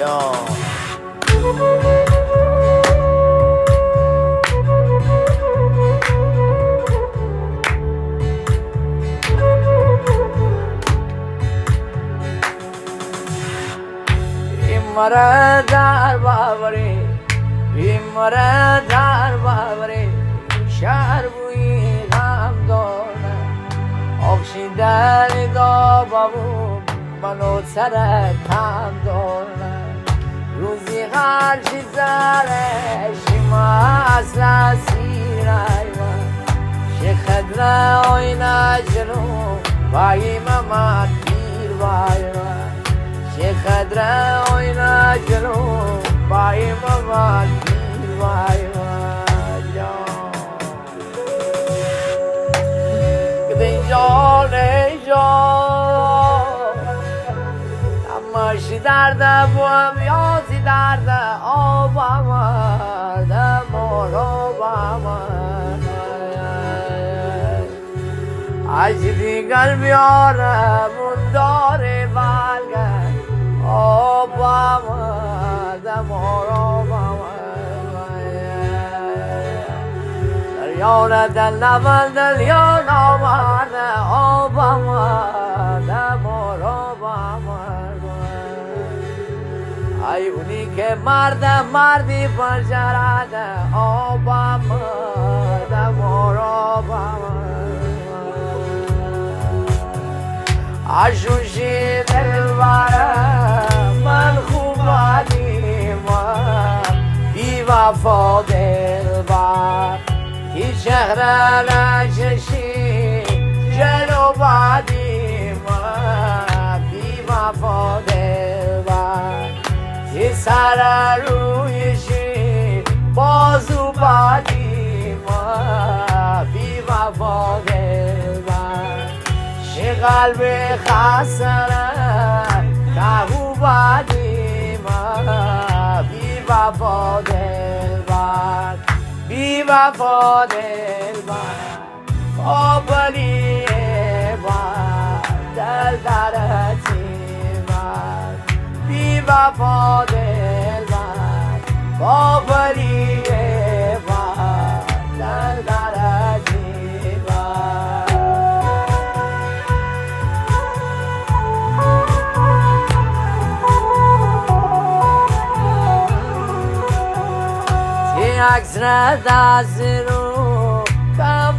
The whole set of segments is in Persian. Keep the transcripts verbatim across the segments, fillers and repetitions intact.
مره در باوری این مره در باوری شهر بوی غم داره آخشیدن دا بابو منو سر کم داره روزی هرچی زره شما اصلا سیره شخدر آینه جلو بایی ممت پیر بایی خدر آینه جلو بایی ممت پیر بایی کدین جان ای جان نماشی درده بوام یازی درده آب آمده مورو بامد عجدی قلبی آرمون داره بلگه آب آمده مورو دریانه دل نبل دلیان آمده آب آمده مورو ای اونی که مرد مردی پنجرده آب آمده مورو عشوشی دلبره من خوب آدیم بی وفا دلبر کی شهر نششی جلو بادیم بی وفا دلبر کی سر رویشی بازو بادیم بی وفا دلبر قلب خسره کهو بدیم بی وفا دلبر بی وفا دلبر آبلی بر دل درتیم بی وفا دلبر آبلی بر دل درتیم عکس را دست رو کم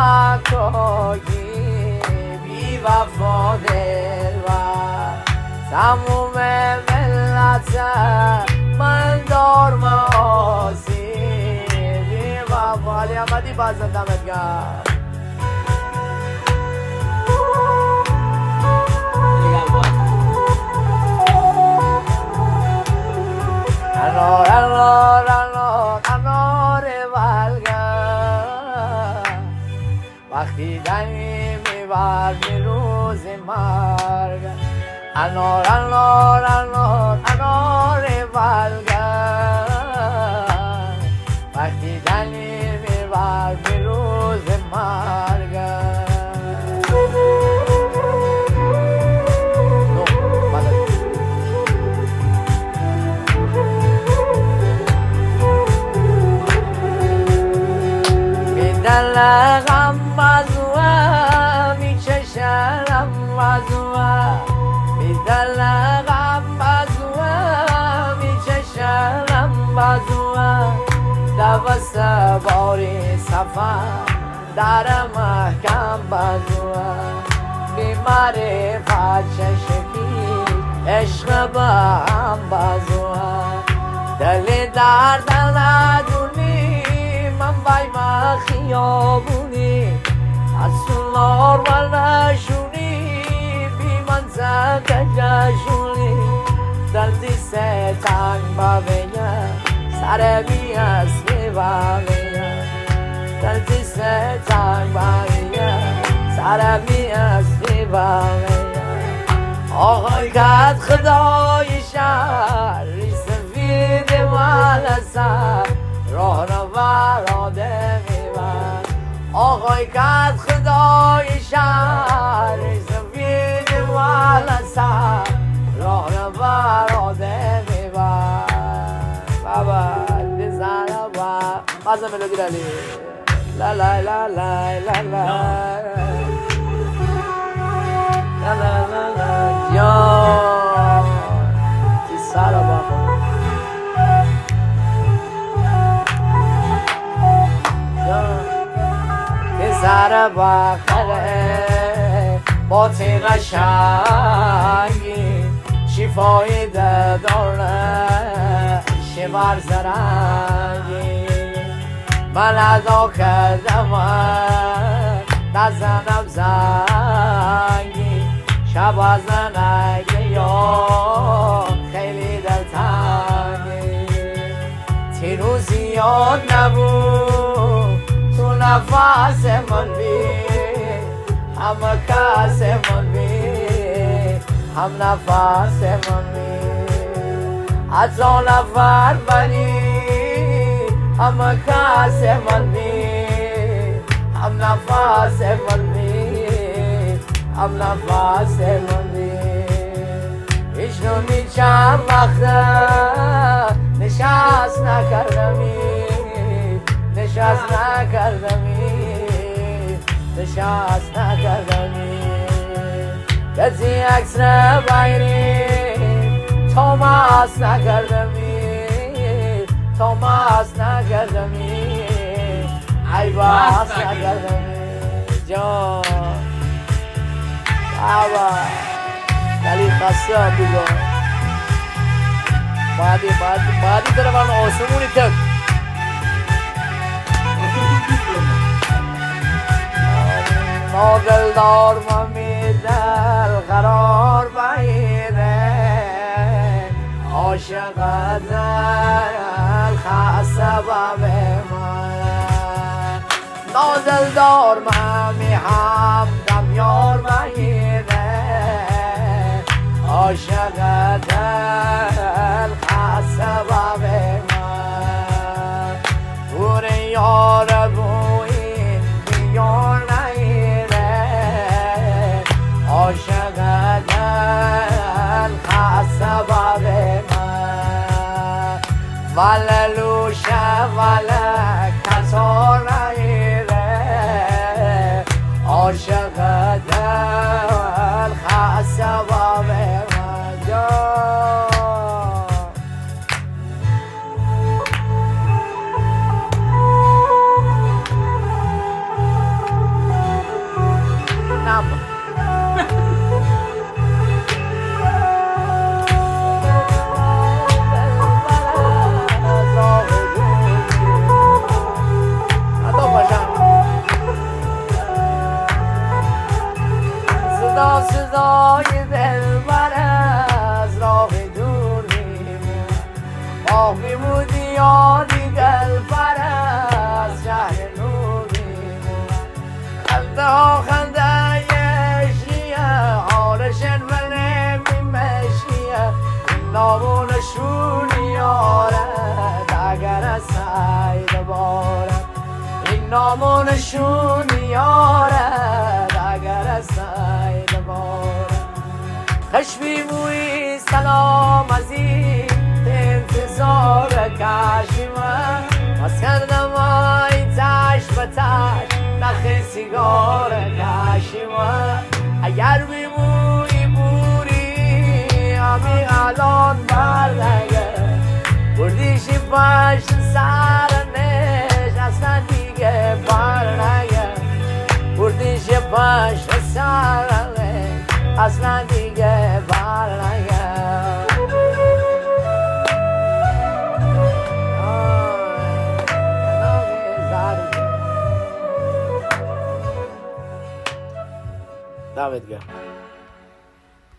مغاکایی بی وفا دلبر تموم ملت من دار معاصی بی وفا علی احمدی بازم دمت گرم انار انار انار انار ولگر وقتی دمی میبر می روز مرگ انار انار انار انار ولگر وقتی دمی میبر می روز مرگ دل غم بزوه می چشم بزوه می دل غم بزوه می چشم بزوه دوست باری سفر در محکم بزوه بیماری فچشکی عشق با هم بزوه دل درد ندونی من بایم خیابونی از سنار و نشونی بی منطقه جشونی دلتی سه تنگ باویم سر بی اصلی باویم دلتی سه تنگ باویم سر بی اصلی باویم آقای کت خدای شهر سفید مال سر راه را براده میبر آقای کت خدای شهر سفید مال سر راه را براده میبر از ملودی لالی لا لا لا لا لا لا لا لا لا لا جان تی سارا باخو جان تی سارا باخره با تی قشنگی شفای داره شبار زرنگی من ادا کردم نزنم زنگی شب از نگه یا خیلی دلتنگی تیرو زیاد نبود تو نفس من بی همه کس من بی هم نفس من بی از آن نفر بنی همه کس من بی هم نفس من بی هم نفس من بی ایشنونی چند وقته نشست نکردمی نشست نکردمی نشست نکردمی کسی عکس بایری تماس نکردمی تماس نکردمی ای باس نکردمی جان بابا دلی خسته دیگه بعدی بعدی بعدی طرف آن آسمونی تک نادل دار ممی دل قرار بایده عاشق دل خسته باب من نادل دار ممی هم دم یار بایده عاشق دل خسته باب من بور یار بوین بیار عاشق دل خسته باب من وللوشه ول کسار نگیره عاشق دل خسته باب من جان نم صدای دلبر از راه دور میمون ماه میمودی یادی دلبر از شهر نور میمون خنده ها خنده عشقیه حالشن ولی میمشیه این نامونشون یارد اگر از سید بارد این نامونشون یارد اگر از سید خشبی موی سلام از این انتظار کشیمه از کردم آی تش به تش نخ سیگار کشیمه اگر بیمونی بوری همی الان بردگه بردیشی پشت سرنش اصلا دیگه بردگه بردیشی پشت سرنش اصلا دیگه برنگه دمت گرم.